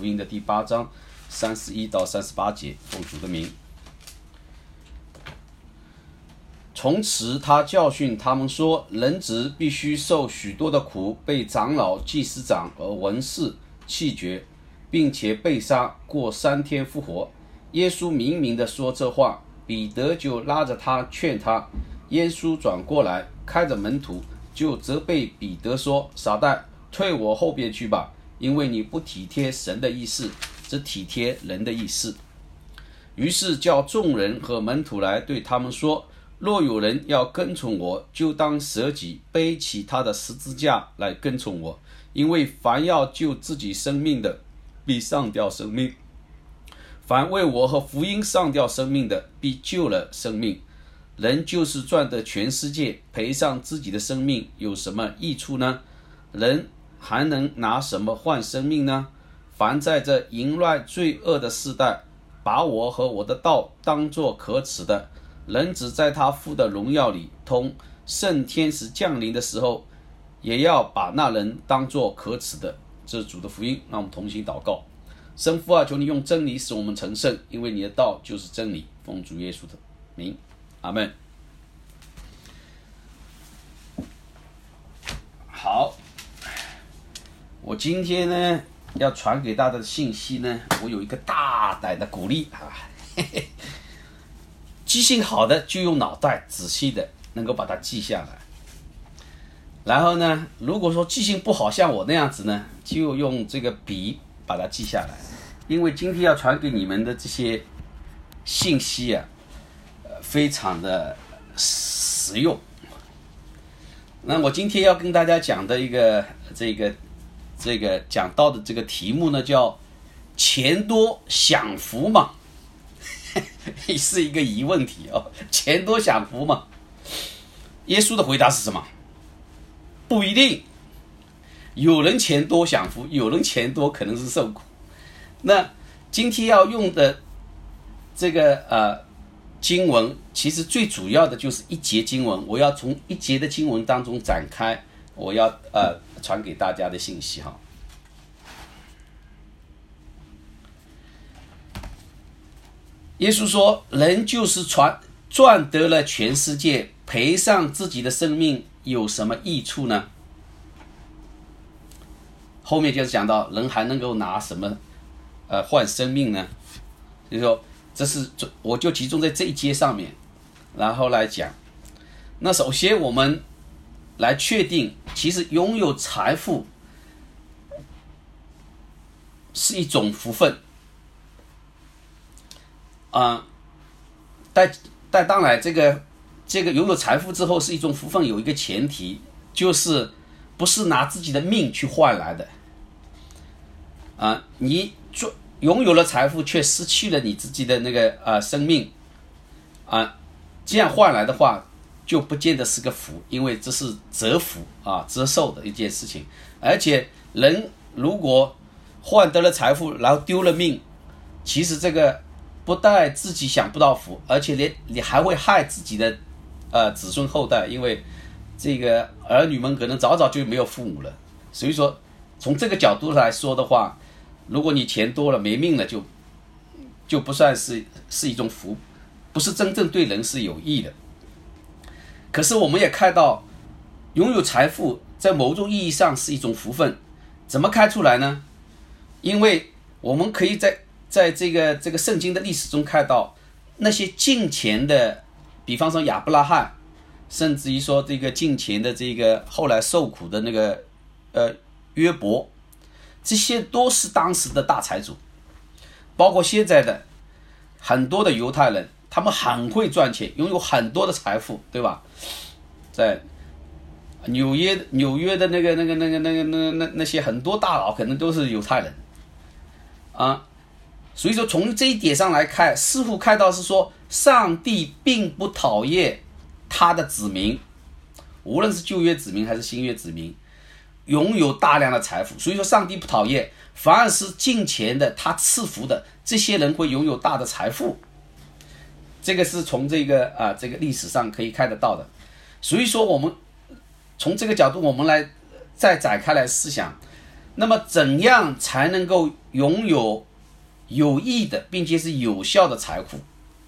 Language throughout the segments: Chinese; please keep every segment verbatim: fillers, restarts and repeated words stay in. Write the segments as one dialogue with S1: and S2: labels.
S1: 福音的第八章三十一到三十八节，奉主的名。从此他教训他们说，人子必须受许多的苦，被长老、祭司长和文士弃绝，并且被杀，过三天复活。耶稣明明地说这话，彼得就拉着他劝他。耶稣转过来，看着门徒，就责备彼得说，撒旦，退我后边去吧，因为你不体贴神的意思，只体贴人的意思。于是叫众人和门徒来，对他们说，若有人要跟从我，就当舍己，背起他的十字架来跟从我。因为凡要救自己生命的，必上吊生命；凡为我和福音上吊生命的，必救了生命。人就是赚得全世界，赔上自己的生命，有什么益处呢？人还能拿什么换生命呢？凡在这淫乱罪恶的世代，把我和我的道当作可耻的，人只在他父的荣耀里，同圣天使降临的时候，也要把那人当作可耻的。这是主的福音，让我们同心祷告。圣父啊，求你用真理使我们成圣，因为你的道就是真理。奉主耶稣的名，阿们。好，我今天呢要传给大家的信息呢，我有一个大胆的鼓励啊，嘿嘿，记性好的就用脑袋仔细的能够把它记下来。然后呢，如果说记性不好，像我那样子呢，就用这个笔把它记下来。因为今天要传给你们的这些信息啊，呃，非常的实用。那我今天要跟大家讲的一个这个这个讲到的这个题目呢，叫钱多享福嘛，是一个疑问题哦。钱多享福嘛？耶稣的回答是什么？不一定。有人钱多享福，有人钱多可能是受苦。那今天要用的这个呃经文，其实最主要的就是一节经文，我要从一节的经文当中展开，我要呃传给大家的信息哈。耶稣说，人就是传赚得了全世界，赔上自己的生命，有什么益处呢？后面就是讲到人还能够拿什么呃换生命呢？就是说，这是我就集中在这一节上面，然后来讲。那首先我们来确定，其实拥有财富是一种福分啊、呃，但但当然，这个这个拥有财富之后是一种福分，有一个前提，就是不是拿自己的命去换来的啊、呃，你做。拥有了财富却失去了你自己的那个呃生命啊，这样换来的话就不见得是个福，因为这是折福啊折寿的一件事情。而且人如果换得了财富然后丢了命，其实这个不但自己享不到福，而且连你还会害自己的呃子孙后代，因为这个儿女们可能早早就没有父母了。所以说从这个角度来说的话，如果你钱多了没命了，就就不算是是一种福，不是真正对人是有益的。可是我们也看到，拥有财富在某种意义上是一种福分。怎么看出来呢？因为我们可以在在这个这个圣经的历史中看到，那些敬虔的，比方说亚伯拉罕，甚至于说这个敬虔的这个后来受苦的那个呃约伯。这些都是当时的大财主，包括现在的很多的犹太人，他们很会赚钱，拥有很多的财富，对吧？在纽约纽约的那个那个那个那个那那那些很多大佬可能都是犹太人啊，所以说从这一点上来看，似乎看到是说上帝并不讨厌他的子民，无论是旧约子民还是新约子民，拥有大量的财富。所以说上帝不讨厌，反而是敬虔的，他赐福的这些人会拥有大的财富。这个是从这个啊这个历史上可以看得到的。所以说我们从这个角度我们来再展开来思想， 那么怎样才能够拥有有益的并且是有效的财富？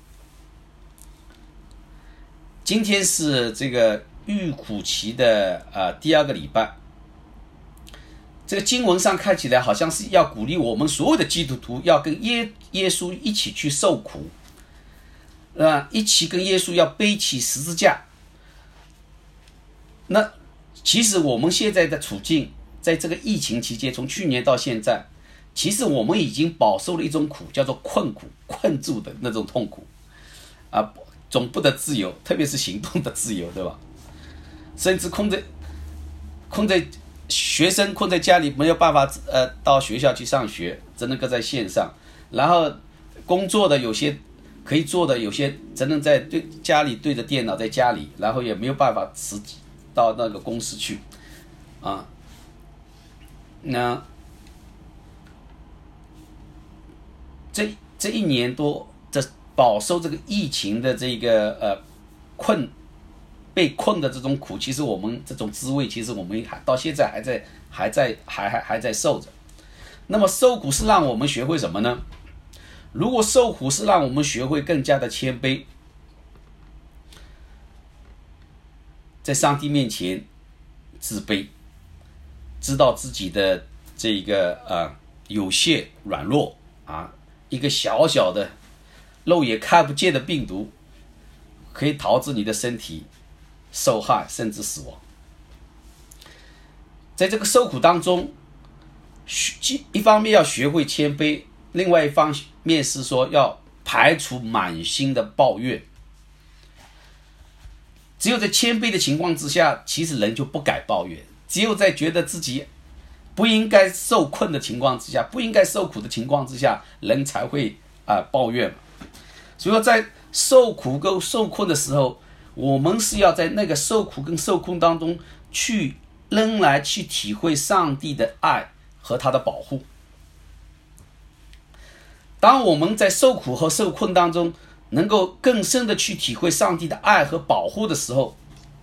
S1: 今天是这个预苦期的呃第二个礼拜，这个经文上看起来好像是要鼓励我们所有的基督徒要跟耶耶稣一起去受苦，啊，一起跟耶稣要背起十字架。那其实我们现在的处境，在这个疫情期间，从去年到现在，其实我们已经饱受了一种苦，叫做困苦，困住的那种痛苦啊，总不得自由，特别是行动的自由，对吧？甚至困在困在学生困在家里，没有办法呃到学校去上学，只能够在线上。然后工作的有些可以做的，有些只能在对家里对着电脑在家里，然后也没有办法实际到那个公司去啊。那这这一年多，这饱受这个疫情的这个呃困被困的这种苦，其实我们这种滋味，其实我们还到现在还在还在还还还在受着。那么受苦是让我们学会什么呢？如果受苦是让我们学会更加的谦卑，在上帝面前自卑，知道自己的这个呃有限软弱啊，一个小小的肉眼看不见的病毒可以导致你的身体受害甚至死亡。在这个受苦当中，一方面要学会谦卑，另外一方面是说要排除满心的抱怨。只有在谦卑的情况之下，其实人就不该抱怨。只有在觉得自己不应该受困的情况之下，不应该受苦的情况之下，人才会啊、呃、抱怨。所以说在受苦跟受困的时候，我们是要在那个受苦跟受困当中去仍然去体会上帝的爱和他的保护。当我们在受苦和受困当中能够更深的去体会上帝的爱和保护的时候，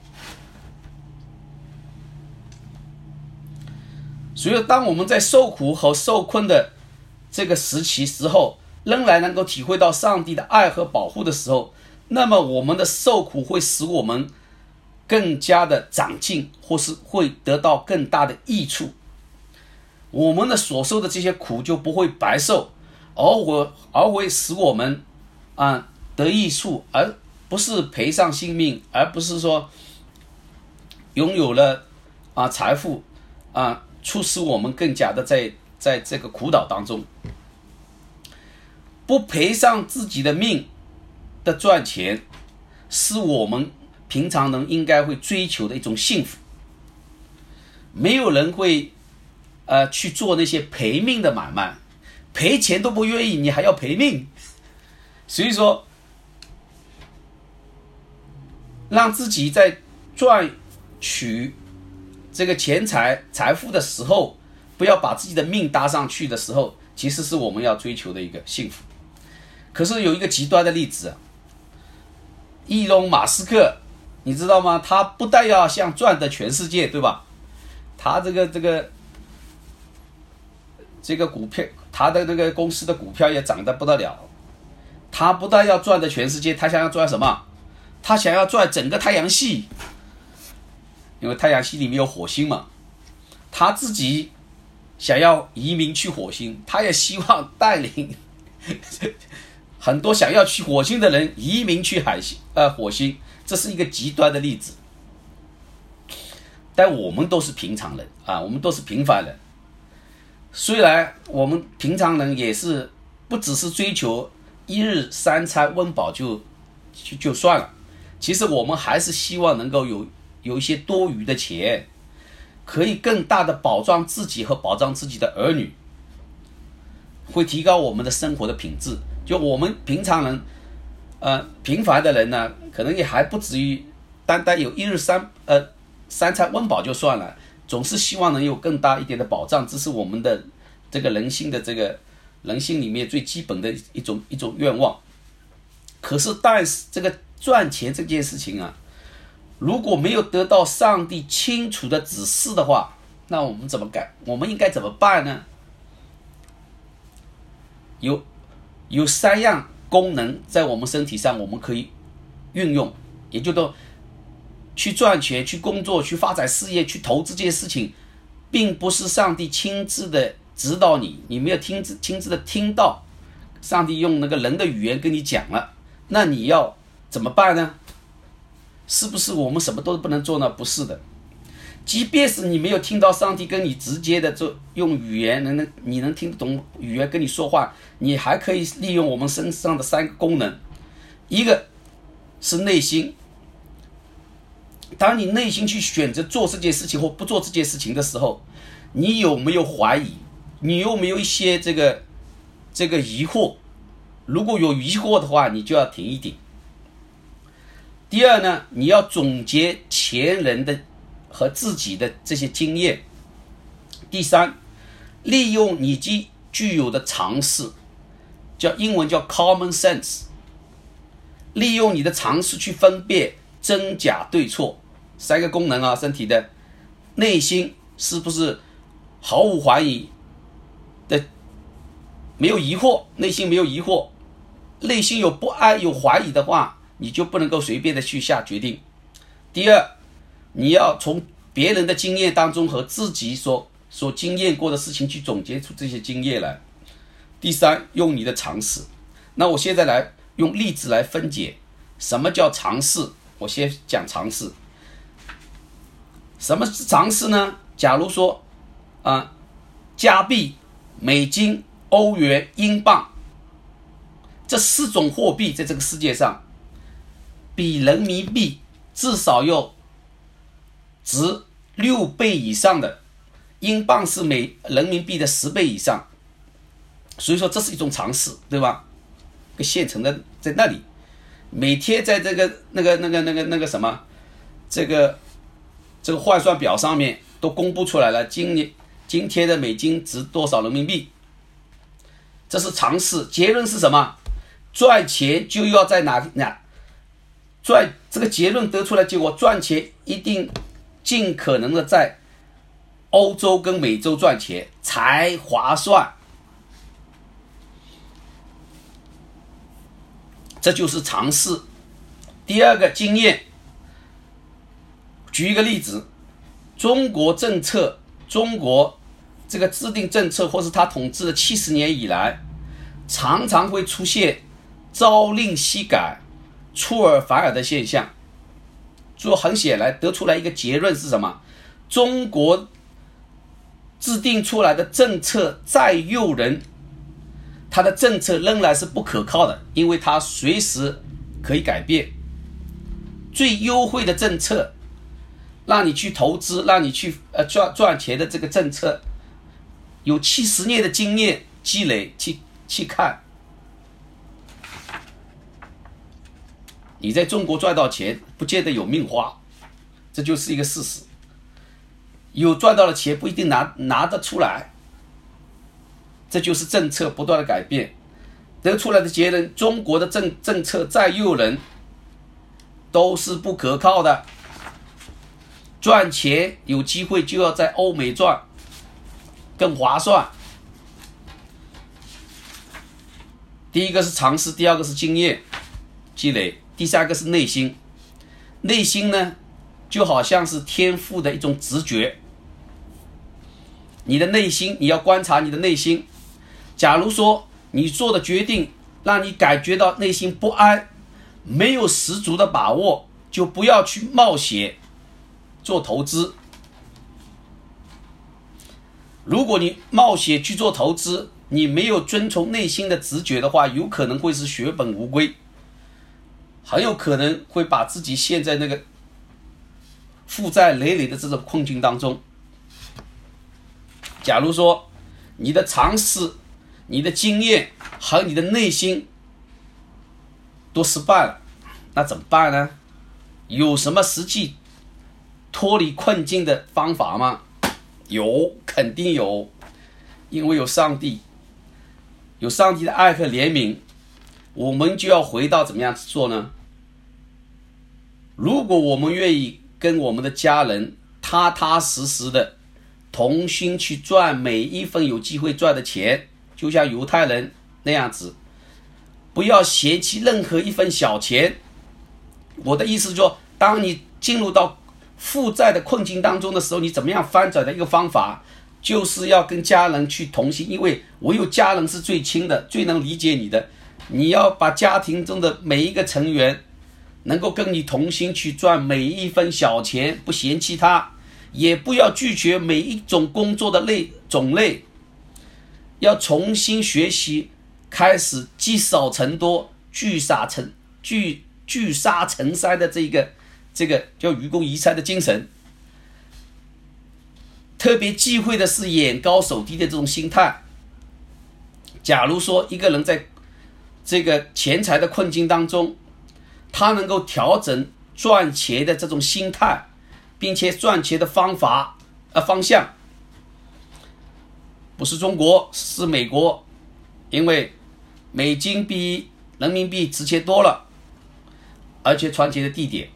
S1: 所以当我们在受苦和受困的这个时期时候，仍然能够体会到上帝的爱和保护的时候，那么我们的受苦会使我们更加的长进，或是会得到更大的益处。我们的所受的这些苦就不会白受，而会而会使我们啊得益处，而不是赔上性命，而不是说拥有了啊财富啊，促使我们更加的在在这个苦恼当中。不赔上自己的命的赚钱，是我们平常人应该会追求的一种幸福。没有人会呃去做那些赔命的买卖，赔钱都不愿意，你还要赔命。所以说让自己在赚取这个钱财财富的时候，不要把自己的命搭上去的时候，其实是我们要追求的一个幸福。可是有一个极端的例子啊，伊隆马斯克，你知道吗？他不但要想赚得全世界，对吧？他这个这个这个股票，他的那个公司的股票也涨得不得了。他不但要赚得全世界，他想要赚什么？他想要赚整个太阳系，因为太阳系里面有火星嘛。他自己想要移民去火星，他也希望带领很多想要去火星的人移民去海星呃火星，这是一个极端的例子。但我们都是平常人啊，我们都是平凡人。虽然我们平常人也是不只是追求一日三餐温饱就就就算了，其实我们还是希望能够有有一些多余的钱，可以更大的保障自己和保障自己的儿女，会提高我们的生活的品质。就我们平常人呃平凡的人呢，可能也还不至于单单有一日三呃三餐温饱就算了，总是希望能有更大一点的保障，这是我们的这个人性的这个人性里面最基本的一种一种愿望。可是但是这个赚钱这件事情啊，如果没有得到上帝清楚的指示的话， 那我们怎么改？我们应该怎么办呢？有有三样功能在我们身体上，我们可以运用，也就是说，去赚钱、去工作、去发展事业、去投资这些事情，并不是上帝亲自的指导你，你没有亲自亲自的听到上帝用那个人的语言跟你讲了，那你要怎么办呢？是不是我们什么都不能做呢？不是的，即便是你没有听到上帝跟你直接的做用语言能能你能听得懂语言跟你说话，你还可以利用我们身上的三个功能。一个是内心，当你内心去选择做这件事情或不做这件事情的时候，你有没有怀疑？你有没有一些这个这个疑惑？如果有疑惑的话，你就要停一停。第二呢，你要总结前人的和自己的这些经验。第三，利用你具具有的常识，叫英文叫 common sense， 利用你的常识去分辨真假对错。三个功能啊，身体的内心是不是毫无怀疑的，没有疑惑，内心没有疑惑，内心有不安有怀疑的话，你就不能够随便的去下决定。第二，你要从别人的经验当中和自己所所经验过的事情去总结出这些经验来。第三，用你的常识。那我现在来用例子来分解什么叫常识。我先讲常识。什么是常识呢？假如说啊，加币、美金、欧元、英镑这四种货币在这个世界上，比人民币至少要值六倍以上的，英镑是美人民币的十倍以上，所以说这是一种常识，对吧？个现成的在那里，每天在这个那个那个那个那个什么，这个这个换算表上面都公布出来了，今年今天的美金值多少人民币，这是常识。结论是什么？赚钱就要在哪哪赚，这个结论得出来，结果赚钱一定尽可能的在欧洲跟美洲赚钱才划算，这就是常识。第二个经验，举一个例子，中国政策，中国这个制定政策或是他统治的七十年以来，常常会出现朝令夕改、出尔反尔的现象。就很显然得出来一个结论是什么？中国制定出来的政策再诱人，它的政策仍然是不可靠的，因为它随时可以改变。最优惠的政策，让你去投资，让你去呃赚赚钱的这个政策，有七十年的经验积累去去看，你在中国赚到钱不见得有命花，这就是一个事实。有赚到的钱不一定拿拿得出来，这就是政策不断的改变得出来的结论。中国的政政策再诱人，都是不可靠的。赚钱有机会就要在欧美赚，更划算。第一个是常识，第二个是经验积累，第三个是内心。内心呢，就好像是天赋的一种直觉。你的内心，你要观察你的内心。假如说你做的决定让你感觉到内心不安，没有十足的把握，就不要去冒险做投资。如果你冒险去做投资，你没有遵从内心的直觉的话，有可能会是血本无归，很有可能会把自己陷在那个负债累累的这种困境当中。假如说你的常识、你的经验和你的内心都失败了，那怎么办呢？有什么实际脱离困境的方法吗？有，肯定有，因为有上帝，有上帝的爱和怜悯，我们就要回到怎么样做呢？如果我们愿意跟我们的家人踏踏实实的同心去赚每一分有机会赚的钱，就像犹太人那样子，不要嫌弃任何一分小钱。我的意思说，当你进入到负债的困境当中的时候，你怎么样翻转的一个方法，就是要跟家人去同心，因为唯有家人是最亲的，最能理解你的。你要把家庭中的每一个成员能够跟你同心去赚每一分小钱，不嫌弃他，也不要拒绝每一种工作的类种类，要重新学习，开始积少成多，聚沙成聚聚沙成山的这个这个叫愚公移山的精神。特别忌讳的是眼高手低的这种心态。假如说一个人在这个钱财的困境当中，他能够调整赚钱的这种心态，并且赚钱的方法呃方向，不是中国是美国，因为美金比人民币值钱多了，而且赚钱的地点，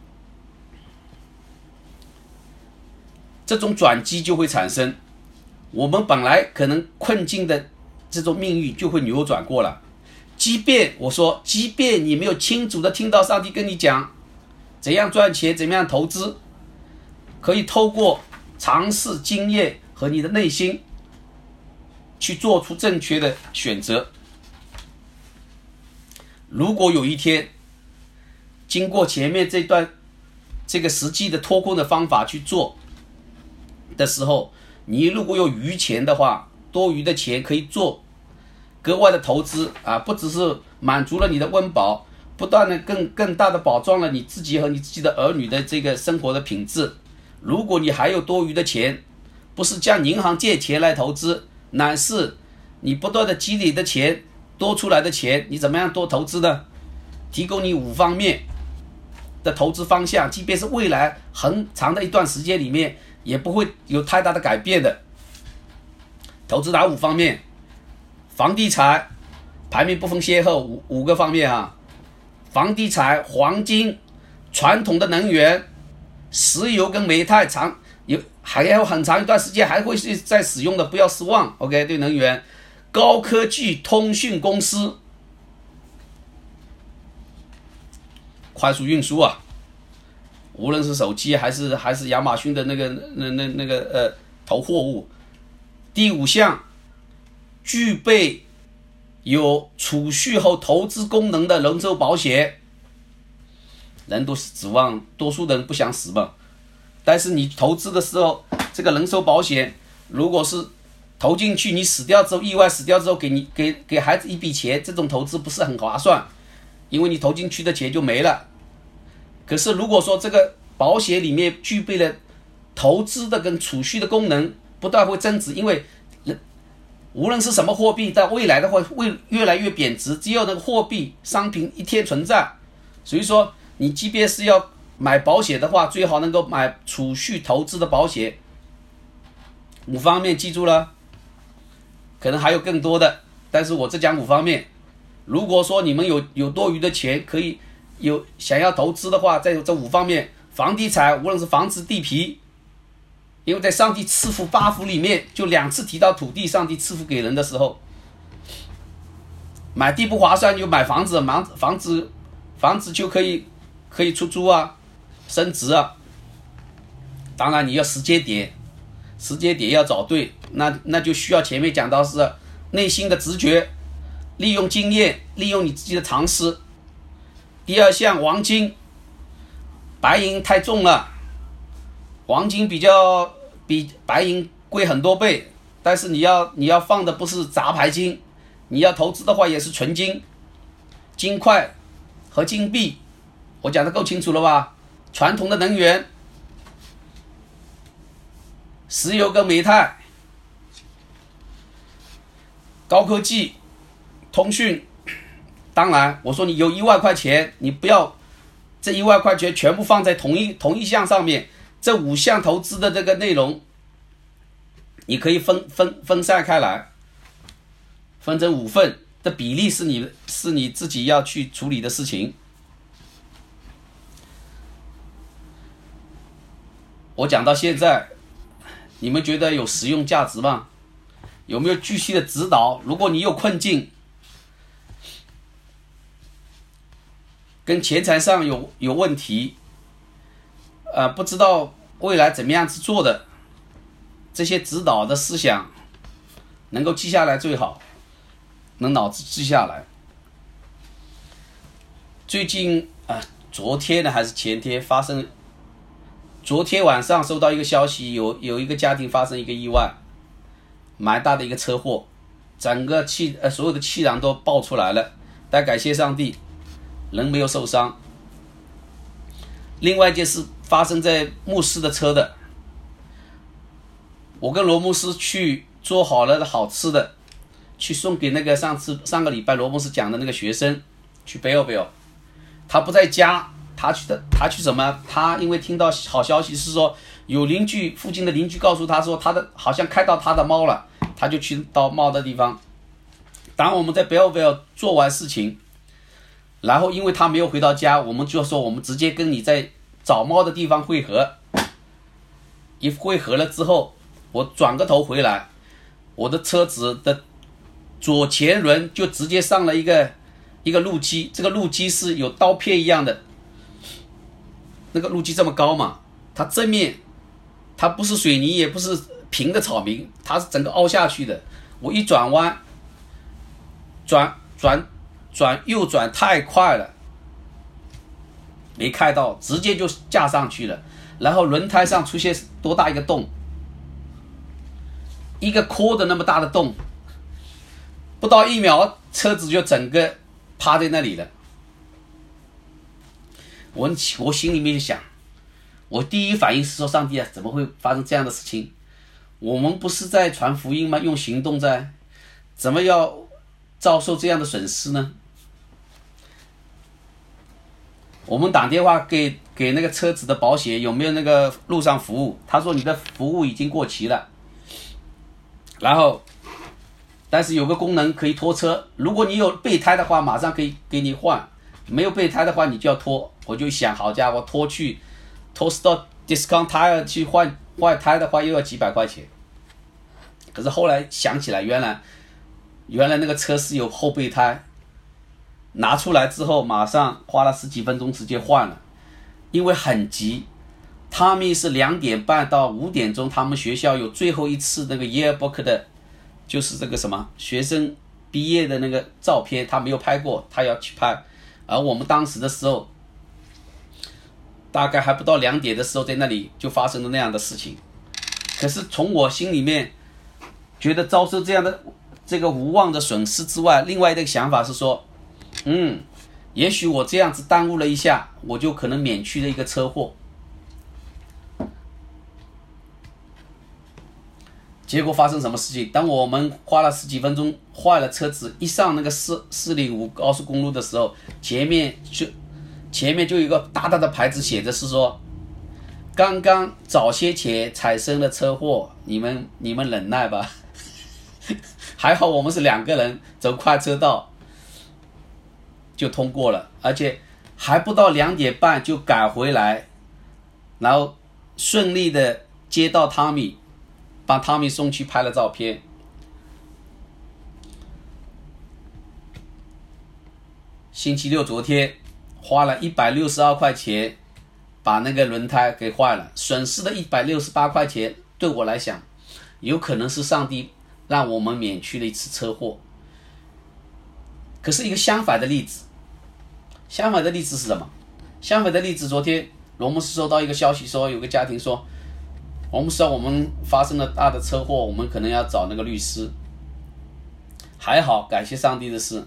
S1: 这种转机就会产生，我们本来可能困境的这种命运就会扭转过了。即便我说，即便你没有清楚的听到上帝跟你讲怎样赚钱，怎么样投资，可以透过尝试经验和你的内心去做出正确的选择。如果有一天经过前面这段这个实际的脱困的方法去做的时候，你如果有余钱的话，多余的钱可以做格外的投资啊，不只是满足了你的温饱，不断的更更大的保障了你自己和你自己的儿女的这个生活的品质。如果你还有多余的钱，不是向银行借钱来投资，乃是你不断的积累的钱，多出来的钱，你怎么样多投资呢？提供你五方面的投资方向，即便是未来很长的一段时间里面也不会有太大的改变的。投资哪五方面？房地产排名不分先后，五五个方面啊，房地产、黄金、传统的能源、石油跟煤炭，长有还有很长一段时间还会是在使用的，不要失望。OK， 对能源、高科技、通讯公司、快速运输啊，无论是手机还是还是亚马逊的那个那那那个呃投货物。第五项，具备有储蓄后投资功能的人寿保险。人都是指望，多数人不想死嘛，但是你投资的时候，这个人寿保险如果是投进去，你死掉之后，意外死掉之后，给你给给孩子一笔钱，这种投资不是很划算，因为你投进去的钱就没了。可是如果说这个保险里面具备了投资的跟储蓄的功能，不但会增值，因为无论是什么货币，在未来的话会越来越贬值，只有那个货币商品一天存在。所以说你即便是要买保险的话，最好能够买储蓄投资的保险。五方面记住了，可能还有更多的，但是我只讲五方面。如果说你们有有多余的钱，可以有想要投资的话，在这五方面，房地产无论是房子地皮，因为在上帝赐福八福里面就两次提到土地，上帝赐福给人的时候，买地不划算就买房子，房房子房子就可以可以出租啊，升值啊。当然你要时间点，时间点要找对，那那就需要前面讲到是内心的直觉，利用经验，利用你自己的常识。第二项，黄金，白银太重了，黄金比较比白银贵很多倍，但是你要你要放的不是杂牌金，你要投资的话也是纯金，金块和金币，我讲的够清楚了吧？传统的能源，石油跟煤炭，高科技，通讯。当然我说你有一万块钱，你不要这一万块钱全部放在同一同一项上面，这五项投资的这个内容你可以分分分散开来，分成五份的比例是你是你自己要去处理的事情。我讲到现在你们觉得有实用价值吗？有没有继续的指导？如果你有困境，跟钱财上有有问题，呃，不知道未来怎么样去做的，这些指导的思想能够记下来最好，能脑子记下来。最近啊、呃，昨天呢还是前天发生，昨天晚上收到一个消息，有有一个家庭发生一个意外，蛮大的一个车祸，整个气呃所有的气囊都爆出来了，但感谢上帝，人没有受伤。另外一件事发生在牧师的车的，我跟罗牧师去做好了的好吃的，去送给那个上次上个礼拜罗牧师讲的那个学生，去 Belleville， 他不在家，他去的他去什么？他因为听到好消息是说有邻居附近的邻居告诉他说他的好像开到他的猫了，他就去到猫的地方。当我们在 Belleville 做完事情，然后因为他没有回到家，我们就说我们直接跟你在找猫的地方汇合。一汇合了之后，我转个头回来，我的车子的左前轮就直接上了一个一个路基，这个路基是有刀片一样的，那个路基这么高嘛，它正面它不是水泥也不是平的草坪，它是整个凹下去的。我一转弯，转转转右转太快了，没看到，直接就架上去了。然后轮胎上出现多大一个洞，一个坡的那么大的洞，不到一秒车子就整个趴在那里了。我我心里面就想，我第一反应是说，上帝啊，怎么会发生这样的事情？我们不是在传福音吗？用行动在，怎么要遭受这样的损失呢？我们打电话给给那个车子的保险，有没有那个路上服务？他说你的服务已经过期了。然后，但是有个功能可以拖车，如果你有备胎的话，马上可以给你换；没有备胎的话，你就要拖。我就想，好家伙，拖去拖到 discount tire 去换换胎的话，又要几百块钱。可是后来想起来，原来原来那个车是有后备胎。拿出来之后，马上花了十几分钟直接换了，因为很急。他们是两点半到五点钟，他们学校有最后一次那个 yearbook 的，就是这个什么学生毕业的那个照片，他没有拍过，他要去拍。而我们当时的时候，大概还不到两点的时候，在那里就发生了那样的事情。可是从我心里面觉得遭受这样的这个无望的损失之外，另外一个想法是说，嗯，也许我这样子耽误了一下，我就可能免去了一个车祸。结果发生什么事情？当我们花了十几分钟换了车子，一上那个四四零五高速公路的时候，前面就前面就有一个大大的牌子，写着是说，刚刚早些前产生了车祸，你们你们忍耐吧。还好我们是两个人走快车道，就通过了，而且还不到两点半就赶回来，然后顺利的接到汤米，帮汤米送去拍了照片。星期六昨天花了一百六十二块钱把那个轮胎给换了，损失的一百六十八块钱对我来讲，有可能是上帝让我们免去了一次车祸。可是一个相反的例子，相反的例子是什么？相反的例子，昨天罗牧师收到一个消息说，有个家庭说，罗牧师啊，我们发生了大的车祸，我们可能要找那个律师。还好，感谢上帝的是，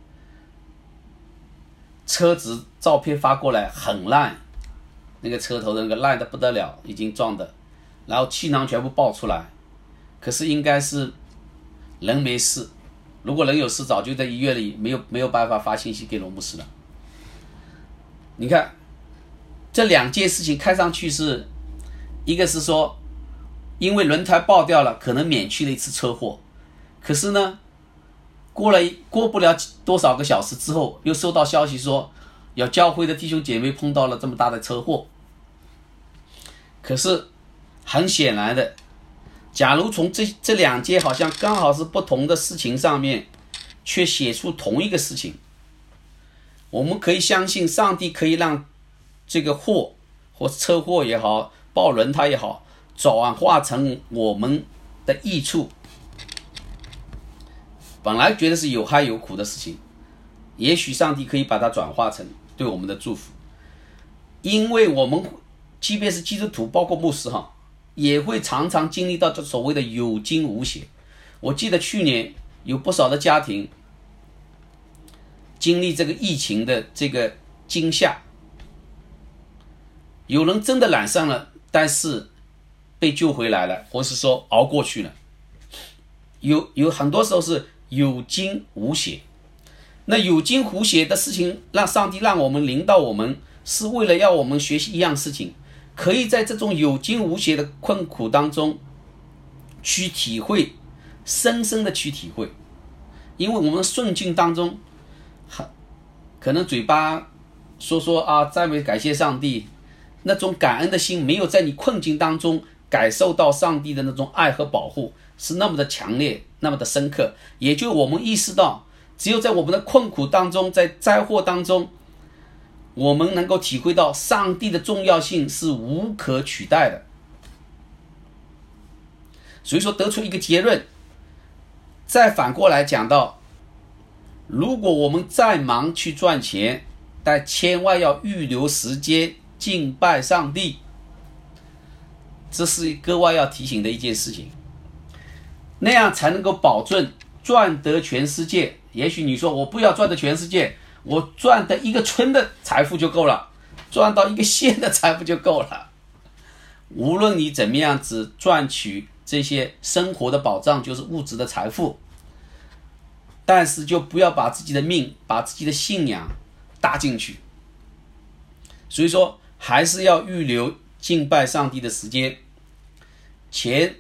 S1: 车子照片发过来很烂，那个车头的那个烂的不得了，已经撞的，然后气囊全部爆出来。可是应该是人没事，如果人有事，早就在医院里没有没有办法发信息给罗牧师了。你看这两件事情看上去是，一个是说因为轮胎爆掉了，可能免去了一次车祸，可是呢过了过不了多少个小时之后，又收到消息说有教会的弟兄姐妹碰到了这么大的车祸。可是很显然的， 假如从这这两节好像刚好是不同的事情上面，却写出同一个事情，我们可以相信上帝可以让这个祸或车祸也好，爆轮胎也好，转化成我们的益处。本来觉得是有害有苦的事情，也许上帝可以把它转化成对我们的祝福。因为我们即便是基督徒，包括牧师哈，也会常常经历到这所谓的有惊无险。我记得去年有不少的家庭经历这个疫情的这个惊吓，有人真的染上了，但是被救回来了，或是说熬过去了。有有很多时候是有惊无险。那有惊无险的事情，让上帝让我们领导我们，是为了要我们学习一样事情，可以在这种有惊无险的困苦当中去体会，深深的去体会。因为我们顺境当中可能嘴巴说说啊赞美感谢上帝，那种感恩的心没有在你困境当中感受到上帝的那种爱和保护是那么的强烈，那么的深刻。也就我们意识到，只有在我们的困苦当中，在灾祸当中，我们能够体会到上帝的重要性是无可取代的。所以说得出一个结论，再反过来讲到，如果我们再忙去赚钱，但千万要预留时间敬拜上帝，这是格外要提醒的一件事情，那样才能够保证赚得全世界。也许你说我不要赚得全世界，我赚得一个村的财富就够了，赚到一个县的财富就够了。无论你怎么样子赚取这些生活的保障，就是物质的财富，但是就不要把自己的命，把自己的信仰搭进去。所以说还是要预留敬拜上帝的时间。钱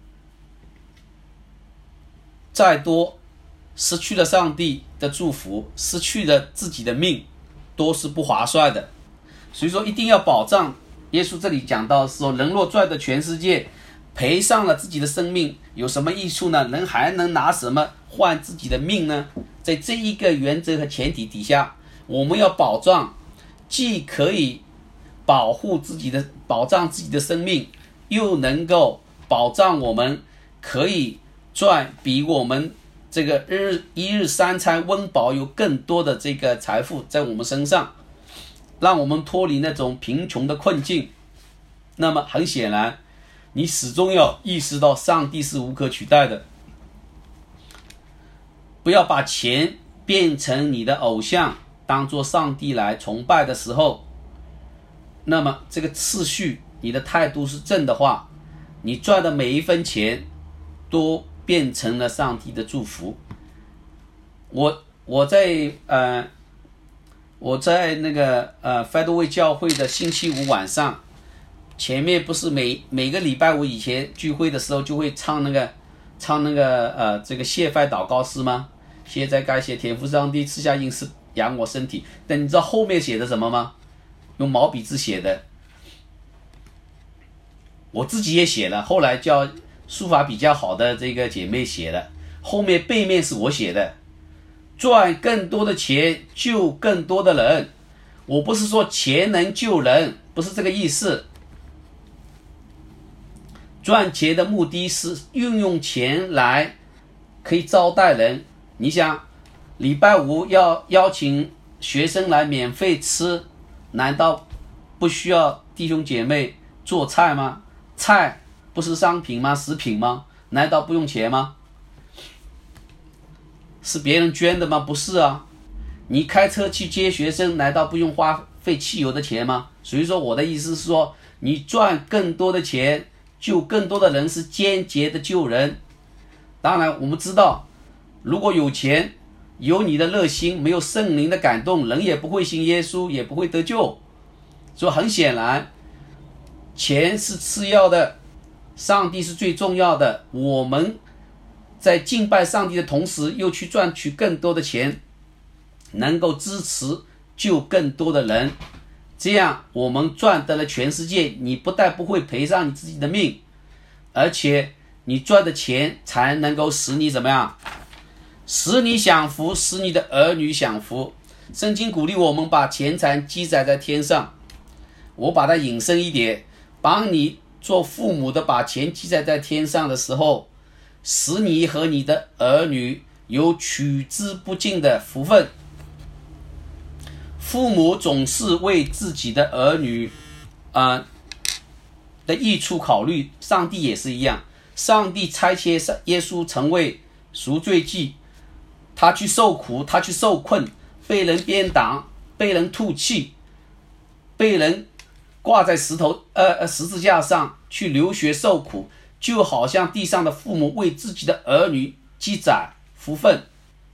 S1: 再多，失去了上帝的祝福，失去了自己的命，都是不划算的。所以说一定要保障。耶稣这里讲到说，人若赚得全世界，赔上了自己的生命，有什么益处呢？人还能拿什么换自己的命呢？在这一个原则和前提底下，我们要保障，既可以保护自己的保障自己的生命，又能够保障我们可以赚比我们这个日一日三餐温饱有更多的这个财富在我们身上，让我们脱离那种贫穷的困境。那么很显然，你始终要意识到上帝是无可取代的。不要把钱变成你的偶像，当作上帝来崇拜的时候，那么这个次序，你的态度是正的话，你赚的每一分钱都变成了上帝的祝福。我我在呃我在那个呃 Federal 教会的星期五晚上，前面不是每每个礼拜五以前聚会的时候就会唱那个唱那个呃这个谢饭祷告诗吗？现在该写天父上帝赐下硬食养我身体，但你知道后面写的什么吗？用毛笔字写的，我自己也写了，后来叫书法比较好的这个姐妹写的，后面背面是我写的，赚更多的钱救更多的人。我不是说钱能救人，不是这个意思。赚钱的目的是运用钱来可以招待人。你想礼拜五要邀请学生来免费吃，难道不需要弟兄姐妹做菜吗？菜不是商品吗？食品吗？难道不用钱吗？是别人捐的吗？不是啊。你开车去接学生，难道不用花费汽油的钱吗？所以说我的意思是说，你赚更多的钱救更多的人，是间接的救人。当然我们知道，如果有钱，有你的热心，没有圣灵的感动，人也不会信耶稣，也不会得救。所以很显然，钱是次要的，上帝是最重要的。我们在敬拜上帝的同时，又去赚取更多的钱，能够支持救更多的人，这样我们赚得了全世界。你不但不会赔上你自己的命，而且你赚的钱才能够使你怎么样？使你享福，使你的儿女享福。圣经鼓励我们把钱财积攒在天上。我把它引申一点，帮你做父母的把钱积攒在天上的时候，使你和你的儿女有取之不尽的福分。父母总是为自己的儿女啊、呃、的益处考虑，上帝也是一样。上帝差遣耶稣成为赎罪祭，他去受苦，他去受困，被人鞭打，被人吐气，被人挂在石头呃十字架上去流血受苦，就好像地上的父母为自己的儿女积攒福分。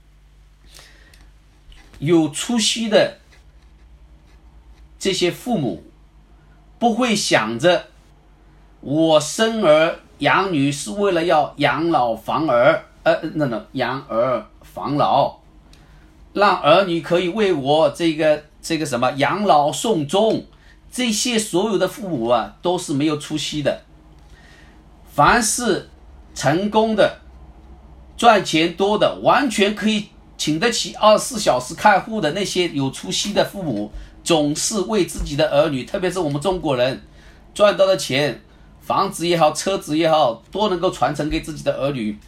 S1: 有出息的这些父母不会想着我生儿养女是为了要养老防儿，呃，那那养儿防老，让儿女可以为我这个这个什么养老送终。这些所有的父母啊，都是没有出息的。凡是成功的、赚钱多的、完全可以请得起二十四小时看护的那些有出息的父母，总是为自己的儿女，特别是我们中国人赚到的钱，房子也好，车子也好，都能够传承给自己的儿女。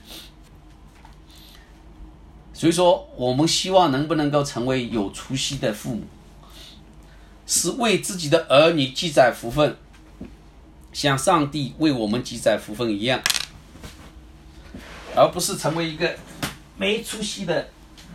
S1: 所以说，我们希望能不能够成为有出息的父母，是为自己的儿女积攒福分，像上帝为我们积攒福分一样，而不是成为一个没出息的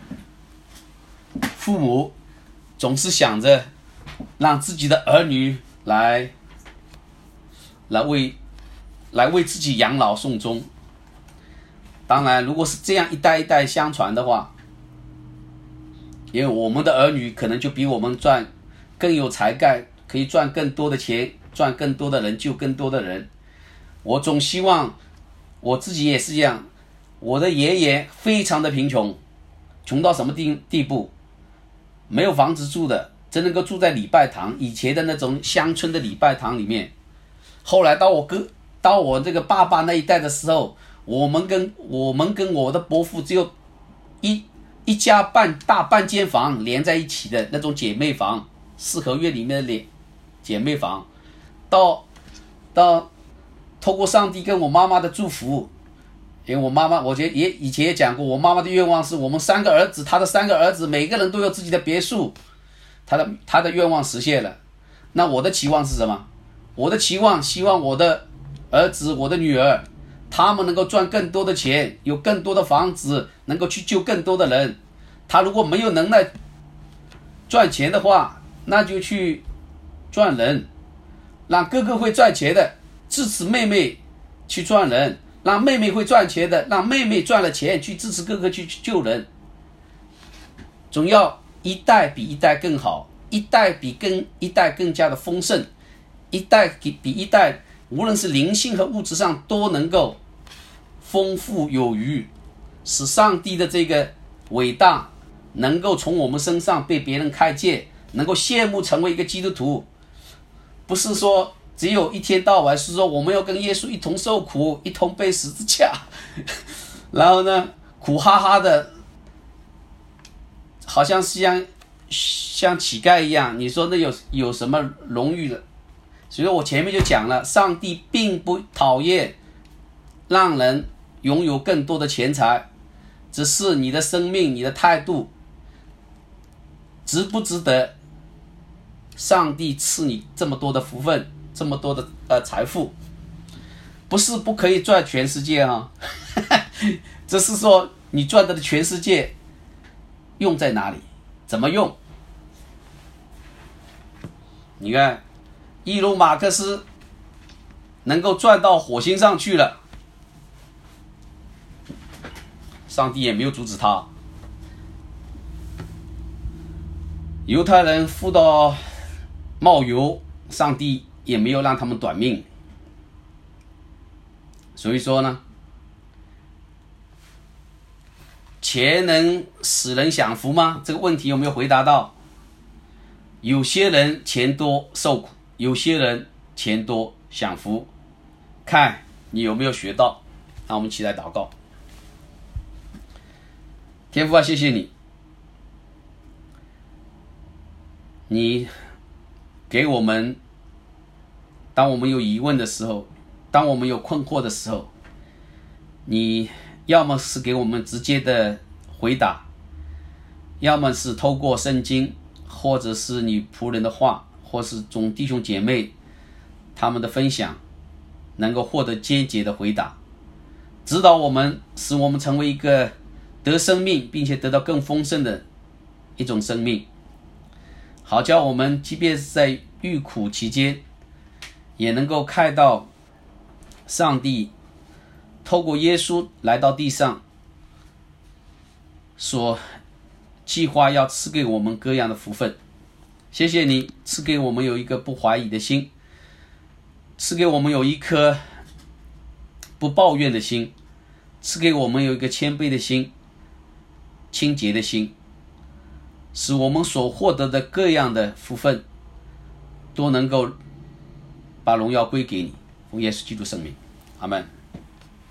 S1: 父母，总是想着让自己的儿女来来为来为自己养老送终。当然，如果是这样一代一代相传的话，因为我们的儿女可能就比我们赚更有才干，可以赚更多的钱，赚更多的人，救更多的人。我总希望我自己也是这样。我的爷爷非常的贫穷，穷到什么地地步？没有房子住的，只能够住在礼拜堂，以前的那种乡村的礼拜堂里面。后来到我哥到我这个爸爸那一代的时候，我们跟我们跟我的伯父只有一一家半大半间房连在一起的那种姐妹房，四合院里面的姐妹房。到到透过上帝跟我妈妈的祝福，因为我妈妈，我觉得也以前也讲过，我妈妈的愿望是我们三个儿子，她的三个儿子每个人都有自己的别墅，她的她的愿望实现了。那我的期望是什么？我的期望希望我的儿子，我的女儿，他们能够赚更多的钱，有更多的房子，能够去救更多的人。他如果没有能耐赚钱的话，那就去赚人，让哥哥会赚钱的支持妹妹去赚人，让妹妹会赚钱的让妹妹赚了钱去支持哥哥去救人。总要一代比一代更好，一代比更一代更加的丰盛，一代比一代无论是灵性和物质上都能够丰富有余，使上帝的这个伟大能够从我们身上被别人看见，能够羡慕成为一个基督徒。不是说只有一天到晚是说我们要跟耶稣一同受苦，一同背十字架，然后呢苦哈哈的，好像是像像乞丐一样，你说那有有什么荣誉的？所以我前面就讲了，上帝并不讨厌让人拥有更多的钱财，只是你的生命，你的态度值不值得上帝赐你这么多的福分，这么多的呃财富。不是不可以赚全世界啊，只是说你赚的全世界用在哪里，怎么用。你看伊隆马克思能够赚到火星上去了，上帝也没有阻止他。犹太人富到冒油，上帝也没有让他们短命。所以说呢，钱能使人享福吗？这个问题有没有回答到？有些人钱多受苦，有些人钱多享福，看你有没有学到。 让我们一起来祷告。天父啊，谢谢你，你给我们，当我们有疑问的时候，当我们有困惑的时候，你要么是给我们直接的回答，要么是透过圣经，或者是你仆人的话，或是众弟兄姐妹他们的分享，能够获得间接的回答，指导我们，使我们成为一个得生命并且得到更丰盛的一种生命，好叫我们即便是在遇苦期间，也能够看到上帝透过耶稣来到地上所计划要赐给我们各样的福分。谢谢你赐给我们有一个不怀疑的心，赐给我们有一颗不抱怨的心，赐给我们有一个谦卑的心，清洁的心，使我们所获得的各样的福分都能够把荣耀归给你。奉耶稣基督圣名，阿们。